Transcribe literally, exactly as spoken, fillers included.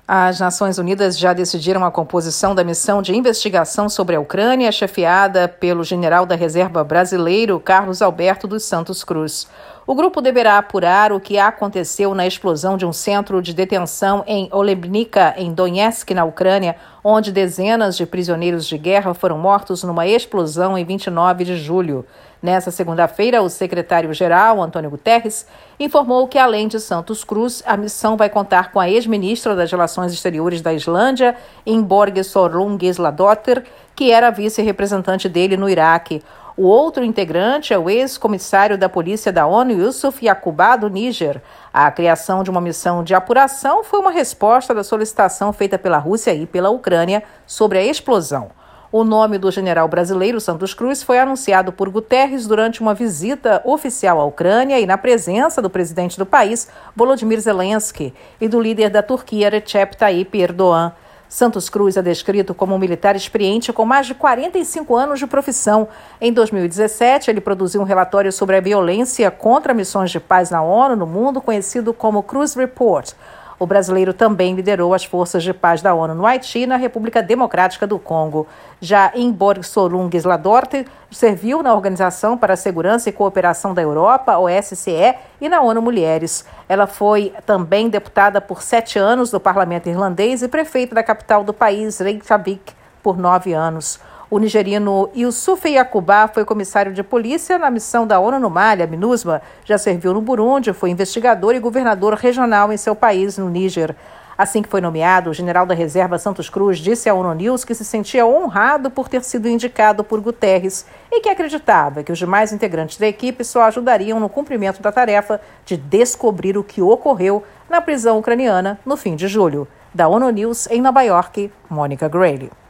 As Nações Unidas já decidiram a composição da missão de investigação sobre a Ucrânia, chefiada pelo general da Reserva brasileiro Carlos Alberto dos Santos Cruz. O grupo deverá apurar o que aconteceu na explosão de um centro de detenção em Olebnica, em Donetsk, na Ucrânia, onde dezenas de prisioneiros de guerra foram mortos numa explosão em vinte e nove de julho. Nessa segunda-feira, o secretário-geral, Antônio Guterres, informou que, além de Santos Cruz, a missão vai contar com a ex-ministra das Relações Exteriores da Islândia, Ingeborg Sorungisladóttir, que era vice-representante dele no Iraque. O outro integrante é o ex-comissário da Polícia da ONU, Yusuf Yaqubá, do Níger. A criação de uma missão de apuração foi uma resposta da solicitação feita pela Rússia e pela Ucrânia sobre a explosão. O nome do general brasileiro Santos Cruz foi anunciado por Guterres durante uma visita oficial à Ucrânia e na presença do presidente do país, Volodymyr Zelensky, e do líder da Turquia, Recep Tayyip Erdogan. Santos Cruz é descrito como um militar experiente com mais de quarenta e cinco anos de profissão. Em dois mil e dezessete, ele produziu um relatório sobre a violência contra missões de paz na ONU no mundo, conhecido como Cruz Report. O brasileiro também liderou as forças de paz da ONU no Haiti e na República Democrática do Congo. Já Ingeborg Sorungisladóttir serviu na Organização para a Segurança e Cooperação da Europa, O S C E, e na ONU Mulheres. Ela foi também deputada por sete anos do Parlamento Irlandês e prefeita da capital do país, Reykjavik, por nove anos. O nigeriano Yusuf Yaqubá foi comissário de polícia na missão da ONU no Mali, a MINUSMA. Já serviu no Burundi, foi investigador e governador regional em seu país, no Níger. Assim que foi nomeado, o general da Reserva Santos Cruz disse à ONU News que se sentia honrado por ter sido indicado por Guterres e que acreditava que os demais integrantes da equipe só ajudariam no cumprimento da tarefa de descobrir o que ocorreu na prisão ucraniana no fim de julho. Da ONU News, em Nova York, Mônica Grayle.